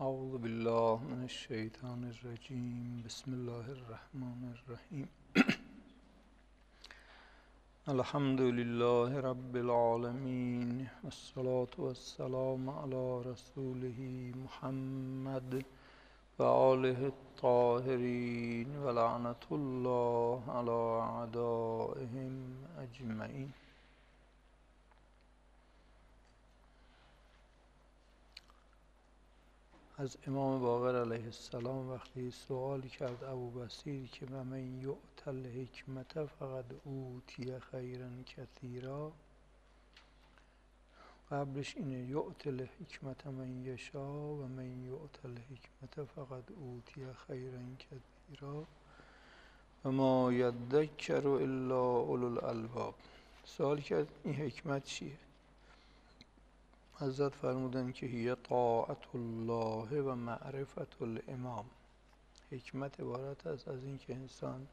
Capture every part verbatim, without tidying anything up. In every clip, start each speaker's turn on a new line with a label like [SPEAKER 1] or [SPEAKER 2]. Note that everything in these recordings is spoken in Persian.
[SPEAKER 1] اعوذ بالله من الشیطان الرجیم. بسم الله الرحمن الرحیم. الحمد لله رب العالمین والصلاة والسلام علی رسوله محمد و آله الطاهرین و لعنة الله علی اعدائهم اجمعین. از امام باقر علیه السلام وقتی سوالی کرد ابو بصیر که من یؤت الحکمت فقد اوتی خیرا کثیرا، قبلش اینه یؤت الحکمت من یشا و من یؤت الحکمت فقد اوتی خیرا کثیرا و ما یذکر الا اولو الالباب. سوال کرد این حکمت چیه؟ حضرت فرمودن که هی طاعت الله و معرفت الامام. حکمت عبارت است از این که انسان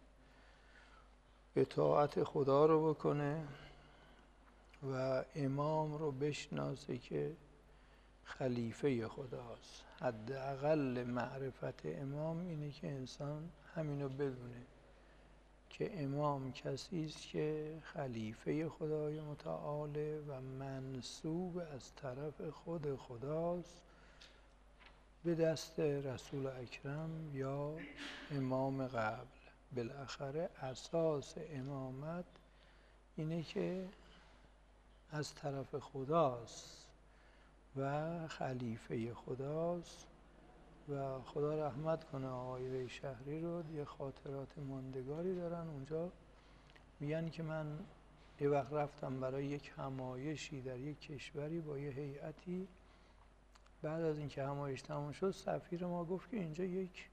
[SPEAKER 1] اطاعت خدا رو بکنه و امام رو بشناسه که خلیفه خداست. حداقل معرفت امام اینه که انسان همینو بدونه که امام کسی است که خلیفه خدای متعال و منصوب از طرف خود خداست به دست رسول اکرم یا امام قبل. بالاخره اساس امامت اینه که از طرف خداست و خلیفه خداست. و خدا رحمت کنه آقای شهری رو، یه خاطرات ماندگاری دارن. اونجا میگن که من یه وقت رفتم برای یک همایشی در یک کشوری با یه هیئتی. بعد از اینکه همایش تموم شد سفیر ما گفت که اینجا یک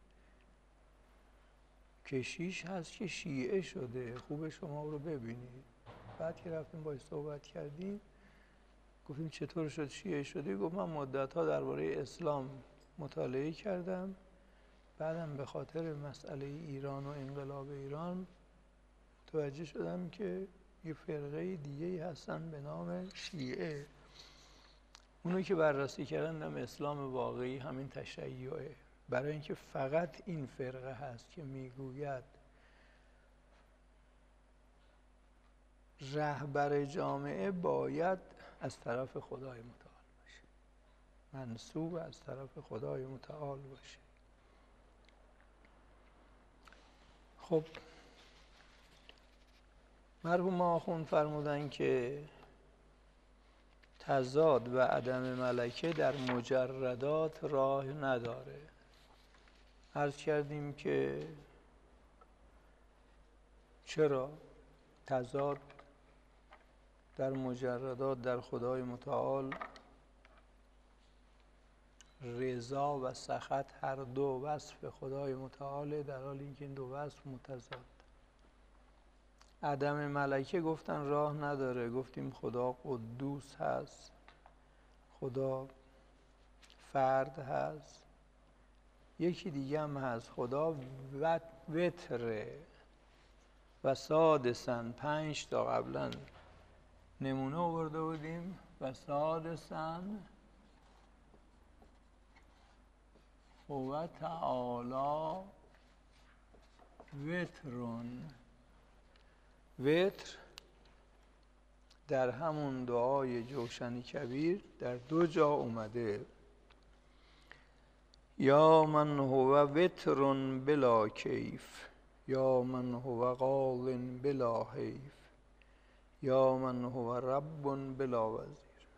[SPEAKER 1] کشیش هست که شیعه شده، خوب شما رو ببینید. بعد که رفتیم باهاش صحبت کردیم گفتیم چطور شد شیعه شده؟ گفت من مدت‌ها درباره اسلام مطالعه کردم، بعدم به خاطر مسئله ایران و انقلاب ایران متوجه شدم که یه فرقه دیگه‌ای هستن به نام شیعه. اونو که بررسی کردن اسلام واقعی همین تشیعه، برای اینکه فقط این فرقه هست که میگوید رهبر جامعه باید از طرف خدای متعال باشه، منصوب از طرف خدای متعال باشه. خب مرحوم آخوند فرمودن که تضاد و عدم ملکه در مجردات راه نداره. عرض کردیم که چرا تضاد در مجردات در خدای متعال، رضا و سخط هر دو وصف خدای متعال، در حالی اینکه این دو وصف متضاد. عدم ملکه گفتن راه نداره. گفتیم خدا قدوس هست، خدا فرد هست، یکی دیگه هم هست خدا وتره و سادسن. پنج تا قبلا نمونه آورده بودیم. و سادسن هو تعالی وترون. وتر در همون دعای جوشن کبیر در دو جا اومده. یا من هو وترون بلا کیف، یا من هو قاض بلا حیف، یا من هو رب بلا وزیر.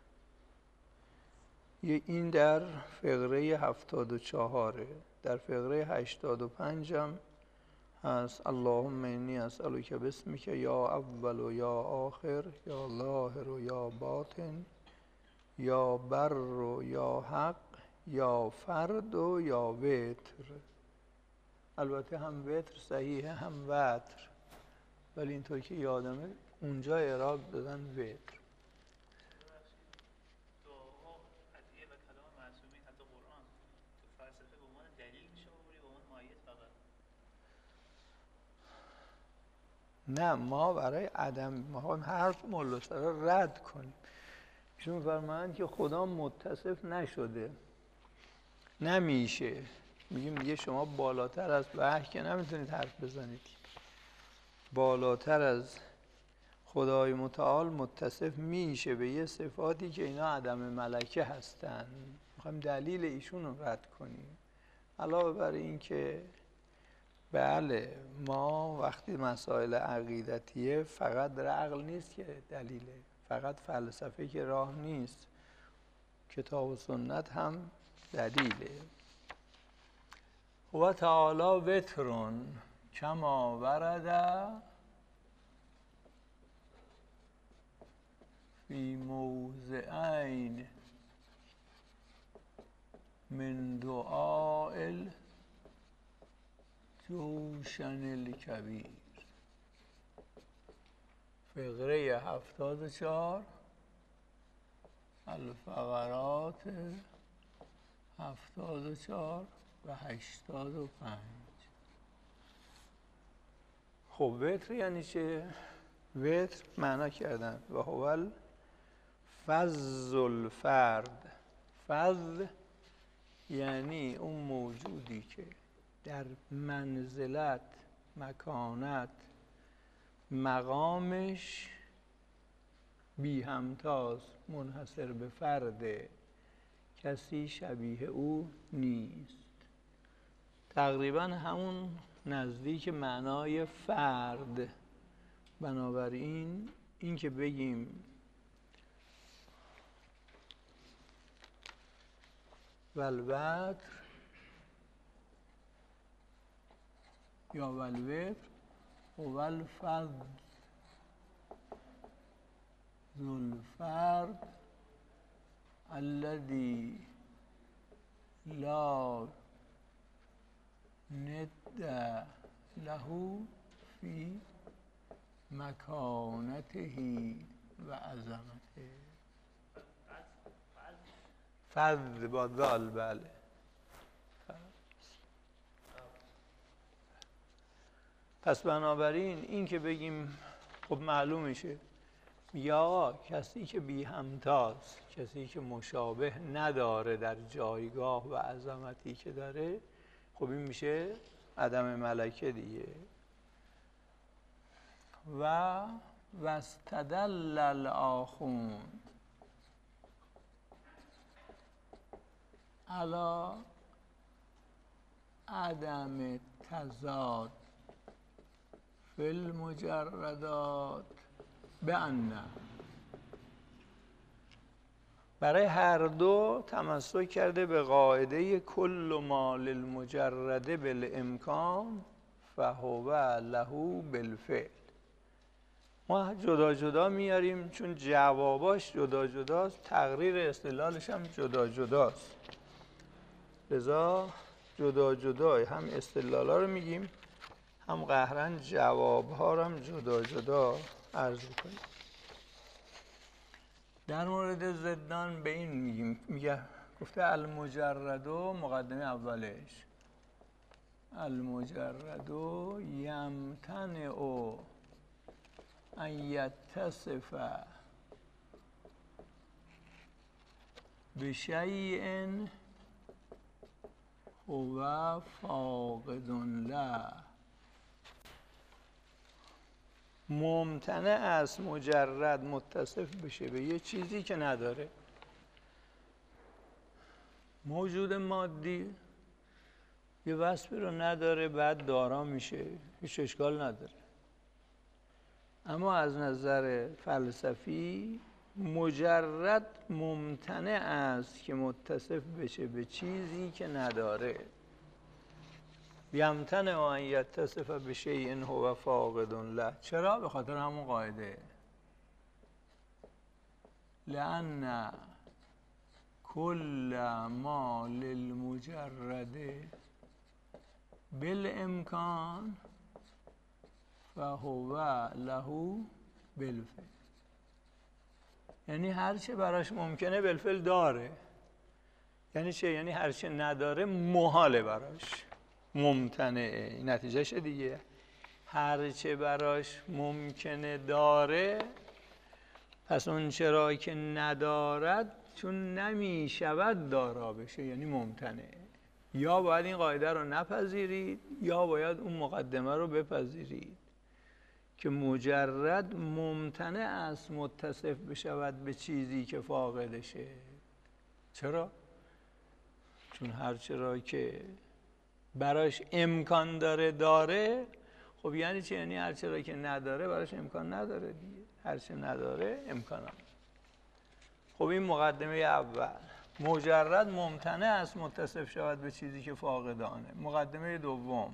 [SPEAKER 1] این در فقره هفتاد و چهاره. در فقره هشتاد و پنج هم هست اللهم انی اسألک باسمک یا اول و یا آخر یا ظاهر و یا باطن یا بر و یا حق یا فرد و یا وتر. البته هم وتر صحیحه هم وتر، ولی اینطور که یادمه اونجا اعراب دادن وتر. نه، ما برای عدم ما حرف مولا سرا رد کنیم. ایشون فرمایند که خدا متصف نشده. نمیشه. میگیم دیگه شما بالاتر از وحی که نمیتونید حرف بزنید، بالاتر از خدای متعال متصف میشه به یه صفاتی که اینا عدم ملکه هستن. میخوایم دلیل ایشون رو رد کنیم. علاوه بر این که بله ما وقتی مسائل عقیدتیه فقط عقل نیست که دلیله، فقط فلسفه که راه نیست، کتاب و سنت هم دلیله. و تعالی وترون کما ورد فی موضعین من دعاء الجوشن الکبیر. فقره هفتاد و چهار، الفقرات هفتاد و چهار و هشتاد و پنج. خب وتر یعنی چه؟ وتر معنا کردن و هو فضل الفرد. فضل یعنی اون موجودی که در منزلت، مکانت، مقامش بی همتاز، منحصر به فرد، کسی شبیه او نیست. تقریبا همون نزدیک معنای فرد. بنابراین این که بگیم والوتر یا والوتر و الفضل ذو الفرد الذي لا ند له فی مکانته و عظمته. فضل با ذال. بله پس بنابراین این که بگیم خب معلوم میشه، یا کسی که بی همتاز، کسی که مشابه نداره در جایگاه و عظمتی که داره، خب این میشه عدم ملکه دیگه. و واستدل الآخون علی عدم تضاد فی المجردات بأن، برای هر دو تمسک کرده به قاعده کل ما للمجرد بالامکان فهو له بالفعل. ما جدا جدا میاریم چون جواباش جدا جداست، تقریر استدلالش هم جدا جداست، لذا جدا جدا هم استدلالا رو میگیم، هم قهرن جوابها رو هم جدا جدا عرض کنیم. در مورد ضدان به این میگیم، میگه گفته المجرد و مقدمه اولش، المجرد یمتنع ان یتصف بشیء هو فاقد له. ممتنع است مجرد متصف بشه به یه چیزی که نداره. موجود مادی یه وصفی رو نداره بعد دارا میشه، هیچ اشکال نداره. اما از نظر فلسفی مجرد ممتنع است که متصف بشه به چیزی که نداره. یمتنع ان یتصف بشیء هو فاقد له. چرا؟ به خاطر همون قاعده لأن کل ما للمجرد بالامکان فهو له بالفعل. یعنی هر چه براش ممکنه بالفعل داره. یعنی چه؟ یعنی هر چه نداره محاله براش، ممتنعه. نتیجهشه دیگه، هر چه براش ممکنه داره، پس اون چرا که ندارد چون نمی شود دارا بشه یعنی ممتنع. یا باید این قاعده رو نپذیرید یا باید اون مقدمه رو بپذیرید که مجرد ممتنع است متصف بشود به چیزی که فاقدشه. چرا؟ چون هر چرا که براش امکان داره داره. خب یعنی چه؟ یعنی هر چرا که نداره براش امکان نداره دیگه. هر چه نداره امکان هم. خب این مقدمه اول. مجرد ممتنع است متصف شود به چیزی که فاقدانه. مقدمه دوم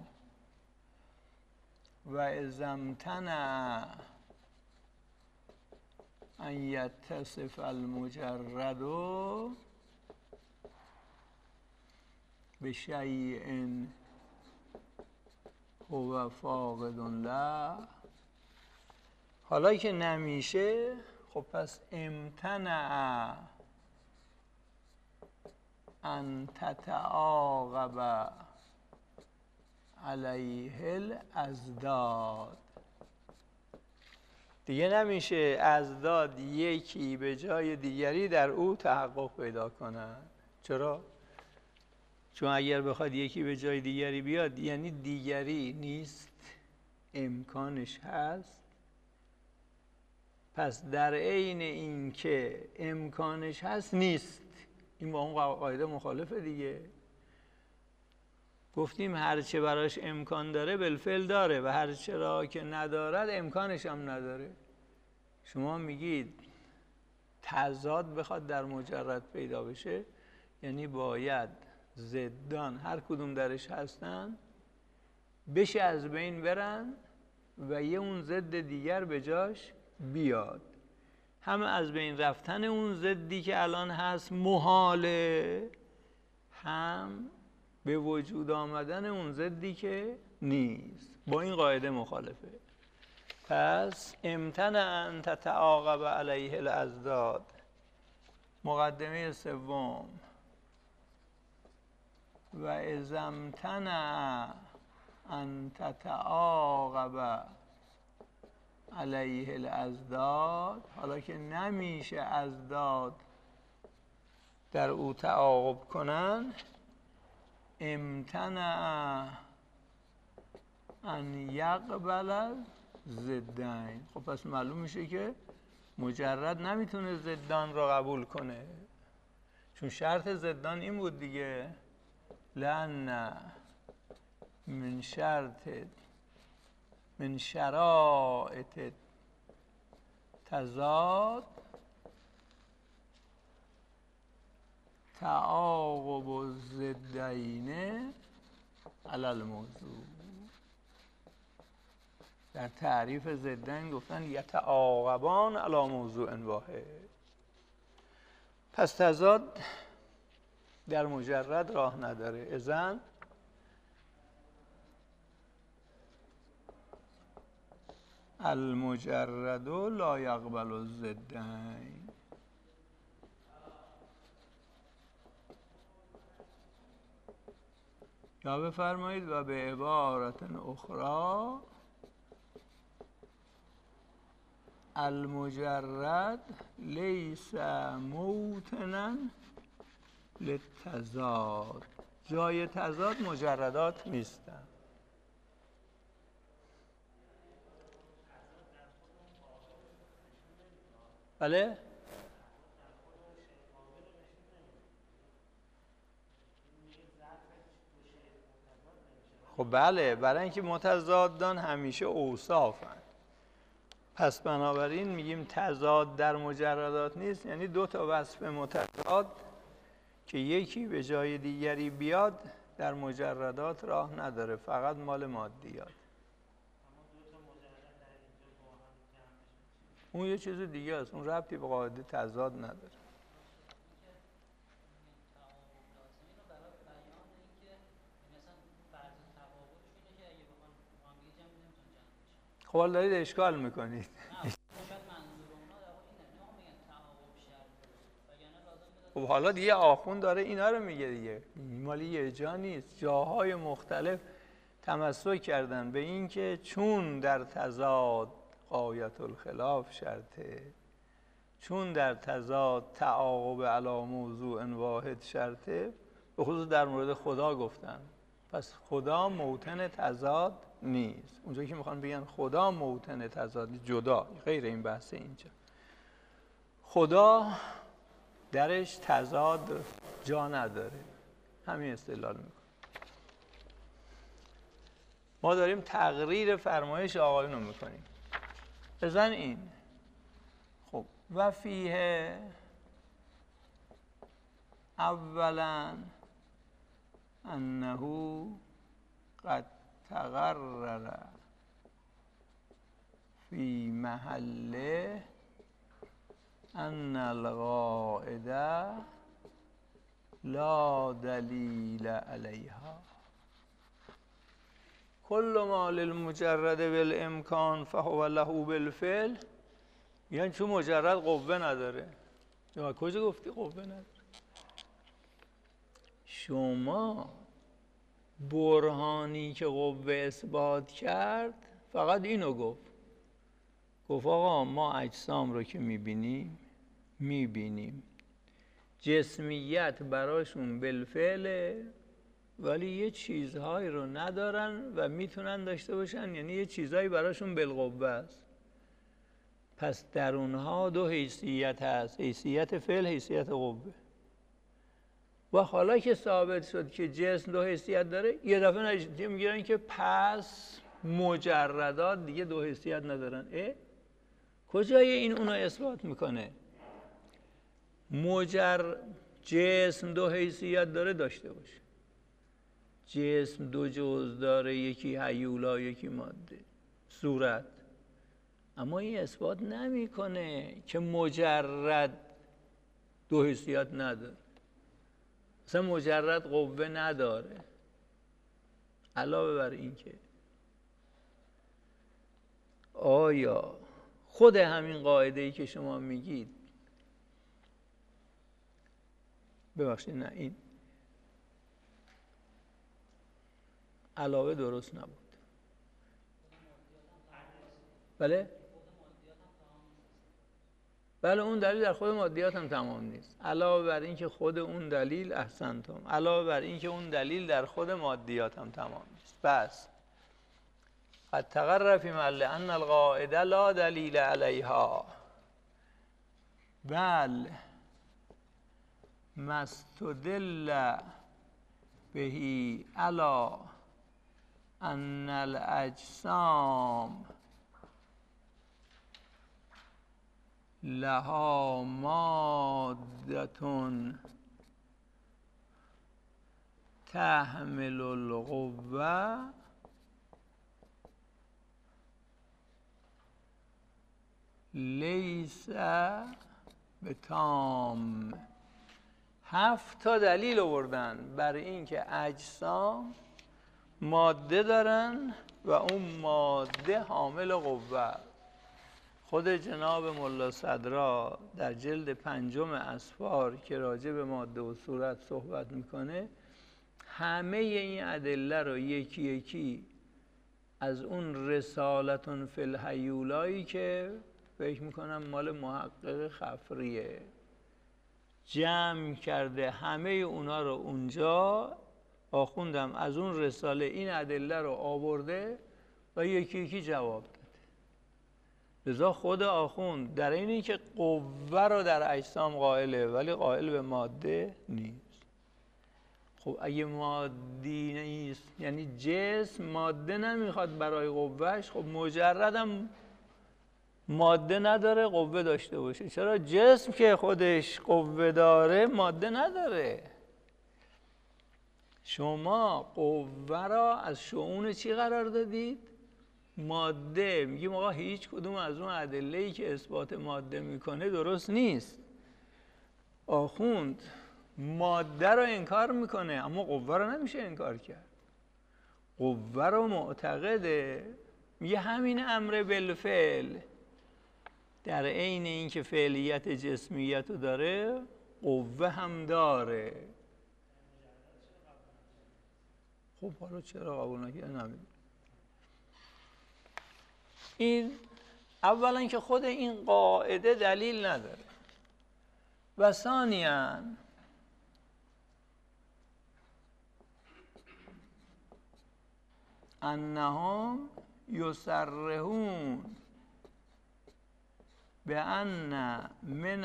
[SPEAKER 1] و اذا امتنع ان یتصف المجرد بشیء هو فاقد له. حالا که نمیشه خب پس امتنع ان تتعاقب علیه الاضداد. دیگه نمیشه اضداد یکی به جای دیگری در او تحقق پیدا کنند. چرا؟ چون اگر بخواد یکی به جای دیگری بیاد یعنی دیگری نیست، امکانش هست. پس در عین این که امکانش هست نیست. این با اون قاعده مخالفه دیگه. گفتیم هرچه براش امکان داره بالفعل داره و هرچه را که ندارد امکانش هم نداره. شما میگید تضاد بخواد در مجرد پیدا بشه یعنی باید ضدان هر کدوم درش هستن بشه از بین برن و یه اون ضد دیگر به جاش بیاد. هم از بین رفتن اون ضدی که الان هست محاله، هم به وجود آمدن اون ضدی که نیست. با این قاعده مخالفه. پس امتنع ان تتعاقب علیه الاضداد. مقدمه سوم و اذا امتنع ان تتعاقب علیه الاضداد. حالا که نمیشه اضداد در او تعاقب کنن امتنع ان یقبل ضدین. خب پس معلوم میشه که مجرد نمیتونه ضدان را قبول کنه، چون شرط ضدان این بود دیگه لأن من شرط من شرائط تضاد تعاقب الضدین علی الموضوع. در تعریف ضدین گفتن یتعاقبان علی موضوع واحد. پس تضاد در مجرد راه نداره. اذن المجرد لا یقبل الضدین. یا بفرمایید و به عبارت اخرى المجرد لیس موطنا للتضاد. جای تضاد مجردات نیستن. بله؟ خب بله، برای اینکه متضادان همیشه اوصافن. پس بنابراین میگیم تضاد در مجردات نیست، یعنی دو تا وصف متضاد که یکی به جای دیگری بیاد در مجردات راه نداره، فقط مال مادیات. اون یه چیز دیگه است، اون ربطی به قاعده تضاد نداره. خب حالا دارید اشکال میکنید. خب حالا دیگه آخوند داره اینا رو میگه دیگه، مالی یه جا نیست. جاهای مختلف تمسک کردن به این که چون در تضاد غایت الخلاف شرطه چون در تضاد تعاقب علی موضوع واحد شرطه، به خصوص در مورد خدا گفتن. پس خدا موطن تضاد نیست. اونجایی که میخوان بگن خدا موطن تضاد، جدا، غیر این بحث اینجا. خدا درش تضاد جا نداره. همین استدلال میکنه. ما داریم تقریر فرمایش آقایون رو میکنیم. بزن این. خب و فیه اولا انه قد تقرر فی محله ان القاعده لا دلیل علیها کل ما للمجرد بالامکان فهو له بالفعل. یعنی چون مجرد قوه نداره. یا کجا گفتی قوه نداره؟ شما برهانی که قوه اثبات کرد فقط اینو گفت. گفت آقا ما اجسام رو که میبینیم میبینیم جسمیت براشون بالفعله، ولی یه چیزهایی رو ندارن و میتونن داشته باشن، یعنی یه چیزهایی براشون بالقوه است. پس در اونها دو حیثیت هست، حیثیت فعل، حیثیت قوه. و حالا که ثابت شد که جسم دو حیثیت داره، یه دفعه نتیجه میگیرن که پس مجردات دیگه دو حیثیت ندارن. اه؟ کجای این اونو اثبات میکنه؟ مجر جسم دو حیثیت داره داشته باشه. جسم دو جزء داره، یکی هیولا یکی ماده، صورت. اما این اثبات نمیکنه که مجرد دو حیثیت نداره. مثلا مجرد قوه نداره. علاوه بر این که آیا خود همین قاعده‌ای که شما میگید، ببخشید نه این علاوه درست نبود. بله؟ بله اون دلیل در خود مادیات هم تمام نیست. علاوه بر این که خود اون دلیل احسنتم، علاوه بر این که اون دلیل در خود مادیات هم تمام نیست. بس قد تقرر فی محل ان القاعده لا دلیل علیها بل مستدل بهی علی ان الاجسام لها مادتون تحمل القوه لیس بتام. هفت تا دلیل آوردن برای اینکه اجسام ماده دارن و اون ماده حامل قوه. خود جناب ملا صدرا در جلد پنجم اسفار که راجع به ماده و صورت صحبت میکنه، همه این ادله رو یکی یکی از اون رسالتون فی الهیولایی که فکر میکنم مال محقق خفریه جمع کرده، همه اونا رو اونجا آخوندم از اون رساله این ادله رو آورده و یکی یکی جواب داده. لذا خود آخوند در اینی که قوه رو در اجسام قائله ولی قائل به ماده نیست. خب اگه مادی نیست، یعنی جسم ماده نمیخواد برای قوهش، خب مجردم ماده نداره قوه داشته باشه. چرا جسم که خودش قوه داره ماده نداره؟ شما قوه را از شؤون چی قرار دادید؟ ماده. میگیم آقا هیچ کدوم از اون ادله‌ای که اثبات ماده میکنه درست نیست. آخوند ماده رو انکار میکنه اما قوه رو نمیشه انکار کرد. قوه رو معتقده، میگه همین امر بالفعل در عین این که فعلیت جسمیت رو داره قوه هم داره. خب حالا چرا قبول نکرده نمیدونم. این اولا که خود این قاعده دلیل نداره. و ثانیاً انهم یصرحون بأن من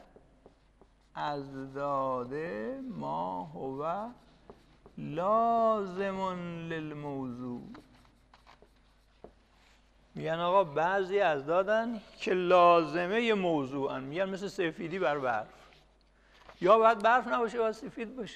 [SPEAKER 1] الاضداد ما هو لازم للموضوع. میگن آقا بعضی اضدادن که لازمه موضوعن، میگن مثل سفیدی بر برف، یا باید برف نباشه یا سفید باشه.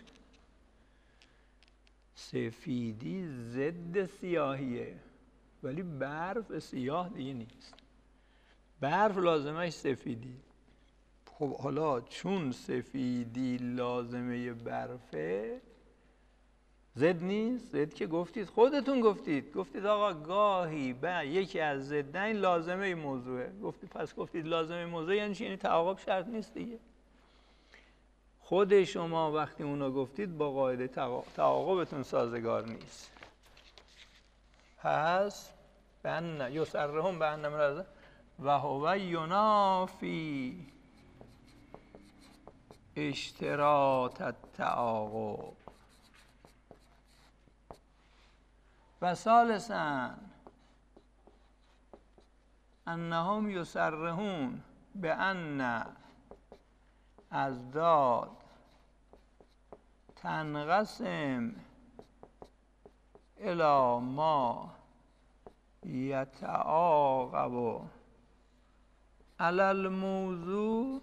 [SPEAKER 1] سفیدی ضد سیاهیه ولی برف سیاه دیگه نیست. برف لازمش سفیدی. خب حالا چون سفیدی لازمه برفه ضد نیست؟ ضد که گفتید، خودتون گفتید گفتید آقا گاهی به یکی از ضدین لازمه موضوعه. گفتید پس گفتید لازمه موضوع یعنی چی؟ یعنی تعاقب شرط نیست دیگه. خود شما وقتی اونو گفتید با قاعده تعاقبتون سازگار نیست. پس بن یصرحون بأن من و هو ینافی اشتراط التعاقب. و ثالثاً انهم یصرحون بأن اضداد تنقسم الی ما یتعاقب علی الموضوع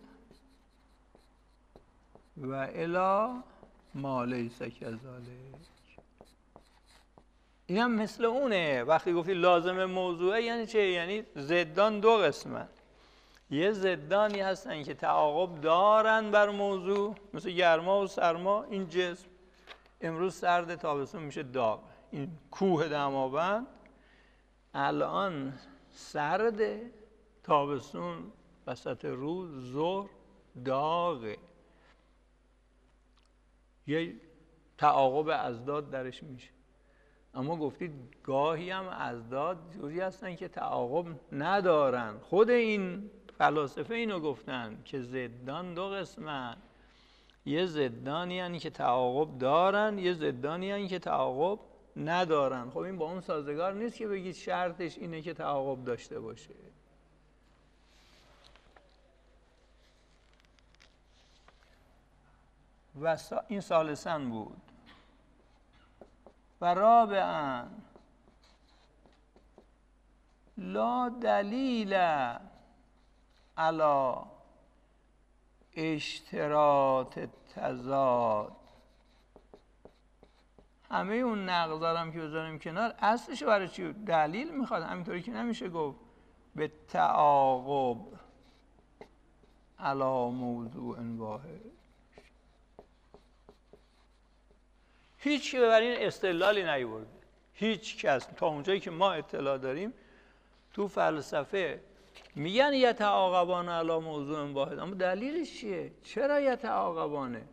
[SPEAKER 1] و الی ما لیس کذالک. این هم مثل اونه. وقتی گفتی لازم موضوعه یعنی چه؟ یعنی ضدان دو قسمه. یه ضدانی هستن که تعاقب دارن بر موضوع، مثل گرما و سرما. این جسم امروز سرد، تابستون میشه داغ. این کوه دماوند الان سرده، تابستون وسط روز ظهر داغه. یه تعاقب اضداد درش میشه. اما گفتید گاهی هم اضداد جوری هستن که تعاقب ندارن. خود این فلاسفه اینو گفتن که ضدان دو قسمن. یه ضدانی هستن که تعاقب دارن، یه ضدانی هستن که تعاقب ندارن. خب این با اون سازگار نیست که بگید شرطش اینه که تعاقب داشته باشه. و این ثالثاً بود. و رابعاً لا دلیل علی اشتراط تضاد. همه اون نقضارم که بذاریم کنار، اصلش برای چی؟ دلیل میخواد. همینطوری که نمیشه گفت به تعاقب علی موضوع واحد. هیچ که بر این استدلالی نیورده. هیچ کس تا اونجایی که ما اطلاع داریم تو فلسفه میگن یتعاقبان علی موضوع واحد، اما دلیلش چیه؟ چرا یتعاقبانه؟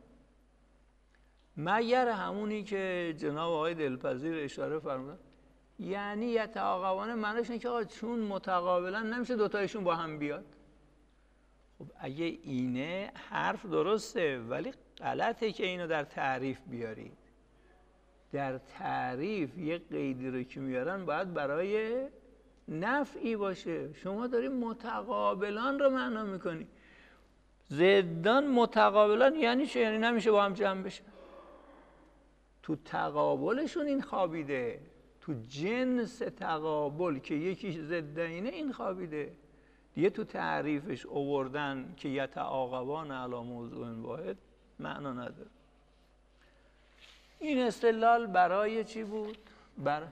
[SPEAKER 1] مگر همونی که جناب آقای دلپذیر اشاره فرمودن، یعنی یتعاقبانه معنیش اینه که آقا چون متقابلا نمیشه دوتایشون با هم بیاد. خب اگه اینه حرف درسته، ولی غلطه که اینو در تعریف بیارید. در تعریف یه قیدی رو که میارن باید برای نفعی باشه. شما داری متقابلان رو معنا میکنی. ضدان متقابلان یعنی چه؟ یعنی نمیشه با هم جمع بشه. تو تقابلشون این خوابیده، تو جنس تقابل که یکی ضد اینه این خوابیده دیگه. تو تعریفش آوردن که یتعاقبان علی موضوع واحد معنا نداره. این استدلال برای چی بود؟ بر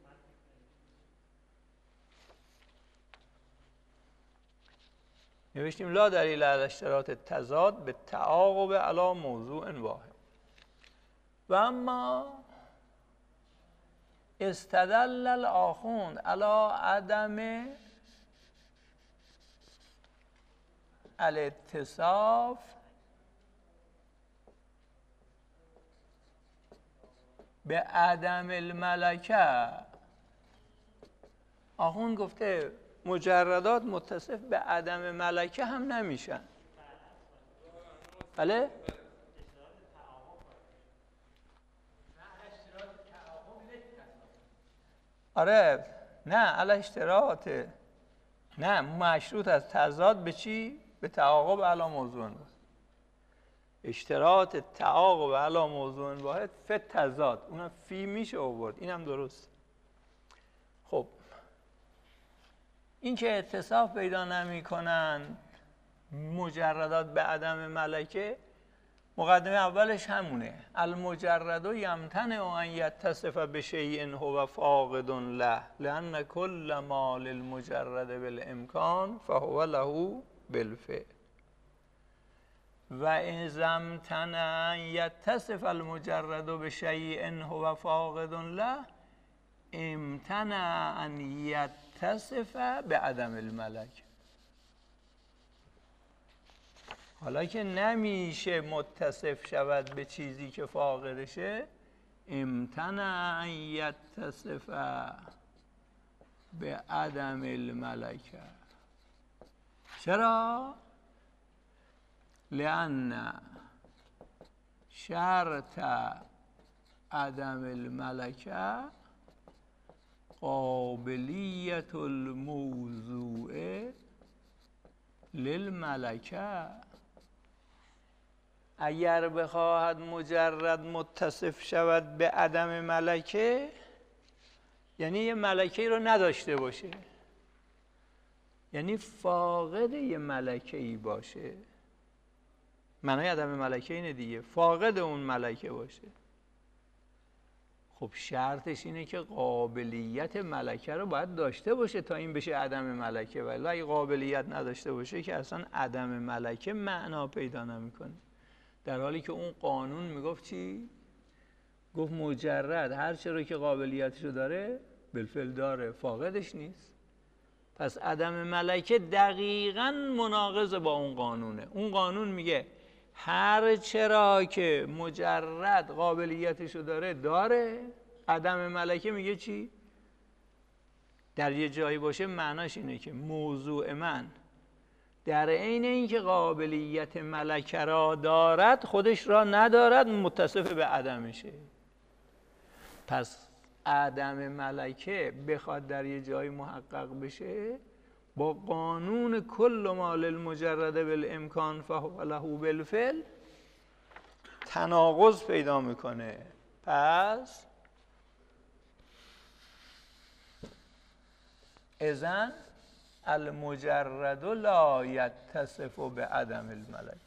[SPEAKER 1] نوشتیم لا دلیل علی اشتراط تضاد به تعاقب علی موضوع واحد. و اما استدل الآخوند علی عدم الاتصاف به عدم الملکه. آخوند گفته مجردات متصف به عدم ملکه هم نمیشن. بله؟ آره نه علی اشتراط، نه مشروط از تضاد به چی؟ به تعاقب علی موضوع. اشتراط تعاقب علی موضوع واحد فی تضاد، اونم فی میشه آورد، اینم درست. خب این که اتصاف پیدا نمی کنن مجردات به عدم ملکه، مقدمه اولش همونه. المجرد یمتنع ان یتصف بشیء هو فاقد له لان کل ما للمجرد بالامکان فهو له بالفعل و اذا امتنع ان یتصف المجرد بشیء هو فاقد له امتنع ان یتصف بعدم الملکه. حالا که نمیشه متصف شود به چیزی که فاقدشه، امتنع ان یتصف به عدم الملکه. چرا؟ لأن شرط عدم الملکه قابلیت الموضوع للملکه. اگر بخواهد مجرد متصف شود به عدم ملکه، یعنی یه ملکه رو نداشته باشه، یعنی فاقد یه ملکه ای باشه. معنای عدم ملکه اینه دیگه، فاقد اون ملکه باشه. خب شرطش اینه که قابلیت ملکه رو باید داشته باشه تا این بشه عدم ملکه، ولی اگه قابلیت نداشته باشه که اصلا عدم ملکه معنا پیدا نمیکنه. در حالی که اون قانون میگفت چی؟ گفت مجرد هر چرا که قابلیتشو داره بالفعل داره، فاقدش نیست. پس عدم ملکه دقیقاً مناقض با اون قانونه. اون قانون میگه هر چرا که مجرد قابلیتشو داره داره. عدم ملکه میگه چی؟ در یه جایی باشه معناش اینه که موضوع من در عین اینکه قابلیت ملکه را دارد خودش را ندارد، متصف به عدمشه. پس عدم ملکه بخواد در یه جایی محقق بشه، با قانون کل ما للمجرد بالامکان فهو له بالفعل تناقض پیدا میکنه. پس اذن المجرد لا یتصف به عدم الملکه.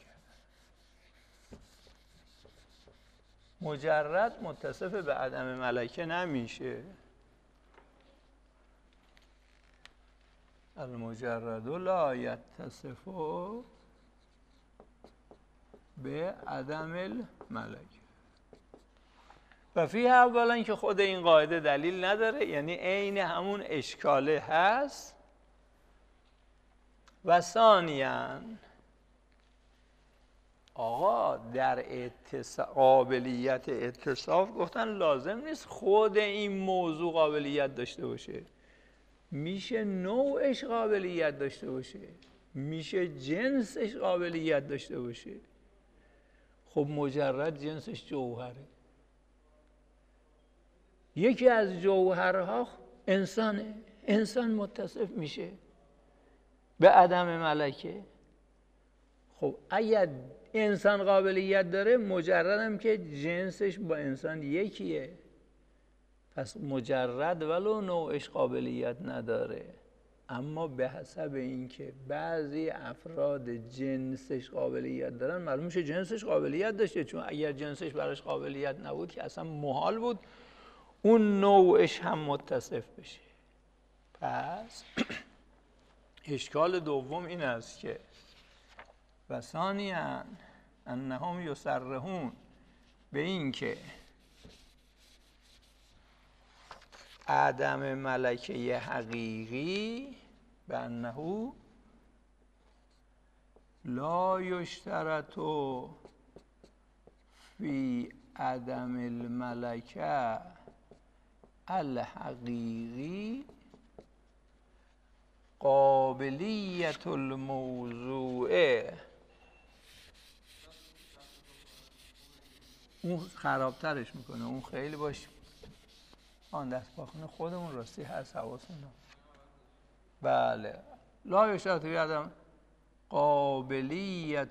[SPEAKER 1] مجرد متصف به عدم ملکه نمیشه. المجرد لا یتصف به عدم الملکه. و فیه اولا که خود این قاعده دلیل نداره، یعنی عین همون اشکاله هست. و ثانیاً آقا در اتصاف، قابلیت اتصاف گفتن لازم نیست خود این موضوع قابلیت داشته باشه، میشه نوعش قابلیت داشته باشه، میشه جنسش قابلیت داشته باشه. خب مجرد جنسش جوهره، یکی از جوهرها انسانه، انسان متصف میشه به عدم ملکه. خب اگر انسان قابلیت داره، مجردم که جنسش با انسان یکیه، پس مجرد ولو نوعش قابلیت نداره، اما به حسب اینکه بعضی افراد جنسش قابلیت دارن معلوم میشه جنسش قابلیت داشته، چون اگر جنسش براش قابلیت نبود که اصلا محال بود اون نوعش هم متصف بشه. پس اشکال دوم این است که و ثانیاً انهم یصرحون به این که عدم ملکه حقیقی به انه لا یشترط فی عدم الملکه الحقیقی قابلیت الموضوع اون خرابترش میکنه. اون خیلی باش آن دست پاخونه خودمون راستی هست حواسمون. بله لا یشترط فی عدم قابلیت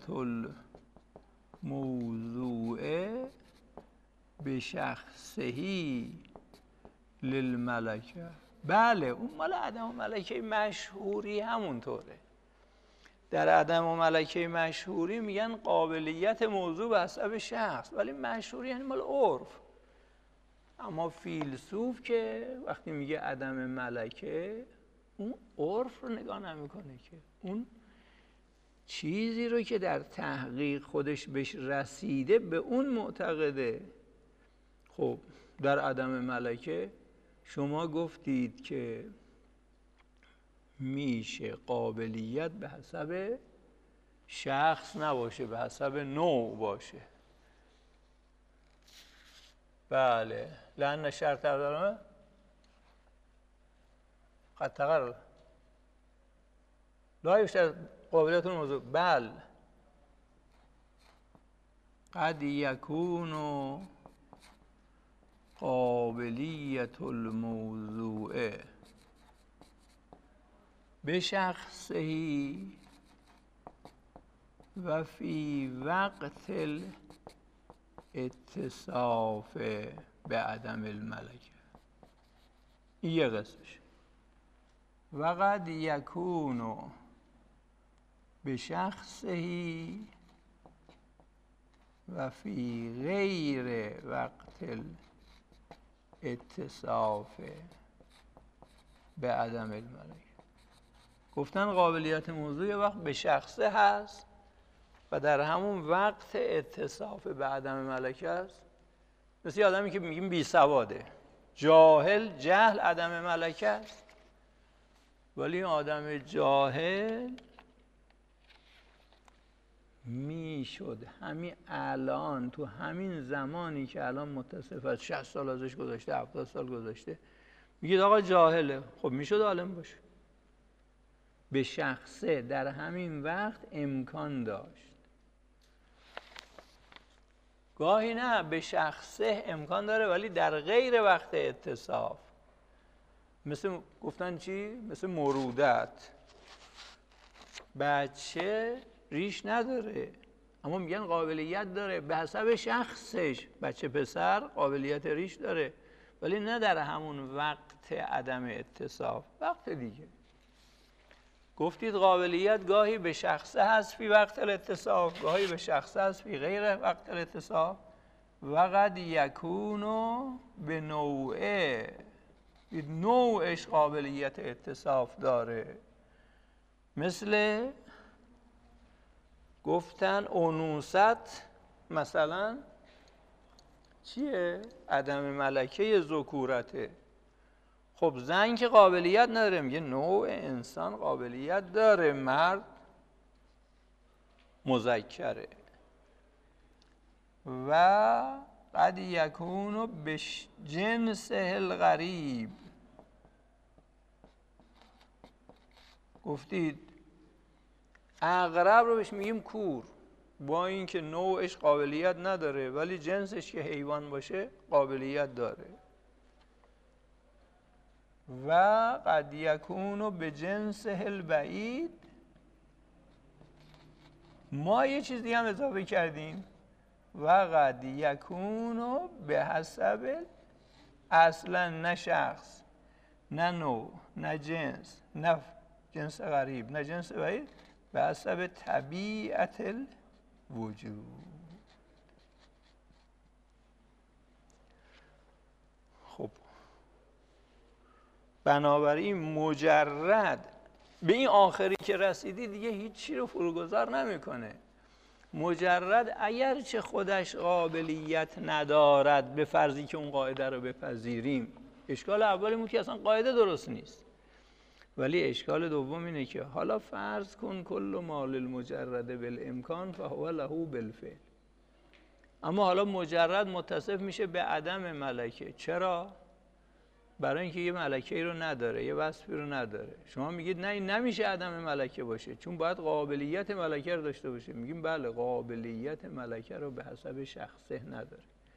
[SPEAKER 1] الموضوع به شخصهی للملکه. بله اون مال عدم و ملکه مشهوری همونطوره. در عدم و ملکه مشهوری میگن قابلیت موضوع به حسب شخص، ولی مشهوری یعنی مال عرف. اما فیلسوف که وقتی میگه عدم ملکه، اون عرف رو نگاه نمیکنه که، اون چیزی رو که در تحقیق خودش بهش رسیده به اون معتقده. خب در عدم ملکه شما گفتید که میشه قابلیت به حسب شخص نباشه، به حسب نوع باشه. بله لأن شرط عدم قد تقرر لا یشترط قابلیت الموضوع. بل قد یکون قابلیت الموضوع به شخصهی و فی وقت الاتصاف به عدم الملکه. این یه قسمش. و قد یکون به شخصهی و فی غیر وقت الاتصاف به عدم الملکه. گفتن قابلیت موضوع یه وقت به شخصه هست و در همون وقت اتصاف به عدم ملکه است. مثل آدمی که میگیم بی سواده، جاهل، جهل عدم ملکه است. ولی این آدم جاهل میشد همین الان تو همین زمانی که الان متصف است، شصت سال ازش گذشته، هفتاد سال گذشته، میگید آقا جاهله، خب میشد عالم باشه. به شخصه در همین وقت امکان داشت. گاهی نه به شخصه امکان داره ولی در غیر وقت اتصاف. مثل گفتن چی؟ مثل مرودت. بچه ریش نداره اما میگن قابلیت داره به حسب شخصش. بچه پسر قابلیت ریش داره ولی نه در همون وقت عدم اتصاف، وقت دیگه. گفتید قابلیت گاهی به شخصه هست فی وقت الاتصاف، گاهی به شخصه هست فی غیر وقت الاتصاف. و قد یکونو به نوعه، نوعش قابلیت اتصاف داره. مثل گفتن انوثت مثلا چیه؟ عدم ملکه ذکورته. خب زن که قابلیت نداره، میگه نوع انسان قابلیت داره، مرد مذکره. و قد یکونو به جنس الغریب. گفتید عقرب رو بهش میگیم کور، با اینکه نوعش قابلیت نداره ولی جنسش که حیوان باشه قابلیت داره. و قد یکونو به جنس البعید. ما یه چیز دیگه هم اضافه کردیم، و قد یکونو به حسب اصلا نه شخص نه نوع نه جنس نه جنس غریب نه جنس بعید، به حسب طبیعت الوجود. خب بنابراین مجرد به این آخری که رسیدی دیگه هیچی رو فروگذار نمیکنه. مجرد اگر چه خودش قابلیت ندارد، به فرضی که اون قاعده رو بپذیریم، اشکال اولیمون که اصلا قاعده درست نیست، ولی اشکال دوم اینه که حالا فرض کن کل ما للمجرد بالامکان فهو له بالفعل. اما حالا مجرد متصف میشه به عدم ملکه. چرا؟ برای اینکه یه ملکه رو نداره، یه وصفی رو نداره. شما میگید نه این نمیشه عدم ملکه باشه چون باید قابلیت ملکه رو داشته باشه. میگیم بله قابلیت ملکه رو به حسب شخصه نداره.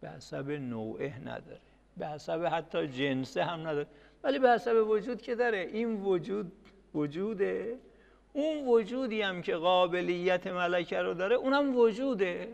[SPEAKER 1] به حسب نوعه نداره، به حسب حتی جنسه هم نداره، ولی به حسب وجود که داره. این وجود وجوده، اون وجودی هم که قابلیت ملکه رو داره اونم وجوده.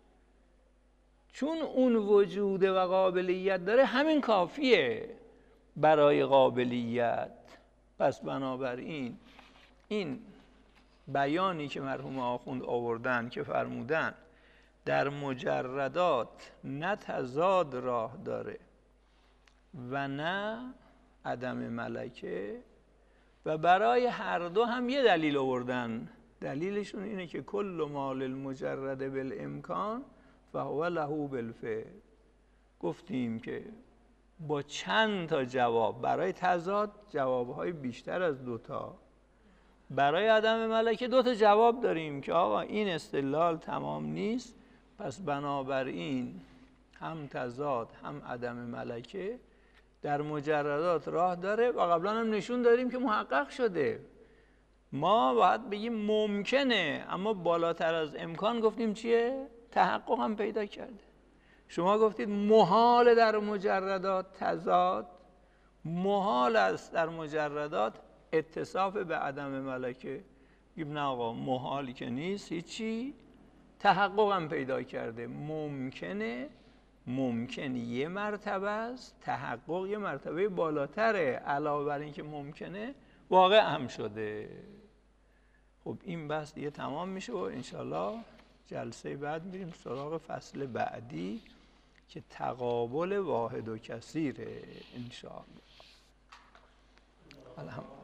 [SPEAKER 1] چون اون وجوده و قابلیت داره همین کافیه برای قابلیت. پس بنابراین این بیانی که مرحوم آخوند آوردن که فرمودن در مجردات نه تضاد راه داره و نه عدم ملکه، و برای هر دو هم یه دلیل آوردن. دلیلشون اینه که کل مال المجرد بالامکان فهو له بالفعل. گفتیم که با چند تا جواب برای تضاد جوابهای بیشتر از دوتا، برای عدم ملکه دو تا جواب داریم که آقا این استدلال تمام نیست، پس بنابراین هم تضاد هم عدم ملکه در مجردات راه داره و قبلا هم نشون دادیم که محقق شده. ما باید بگیم ممکنه، اما بالاتر از امکان گفتیم چیه؟ تحقق هم پیدا کرده. شما گفتید محال در مجردات تضاد، محال است در مجردات اتصاف به عدم ملکه. بگیم نه آقا محالی که نیست هیچی، تحقق هم پیدا کرده. ممکنه، ممکن یه مرتبه است، تحقق یه مرتبه بالاتره. علاوه بر این که ممکنه واقع هم شده. خب این بحث دیگه تمام میشه و انشالله جلسه بعد میریم سراغ فصل بعدی که تقابل واحد و کثیره انشاءالله. الحمد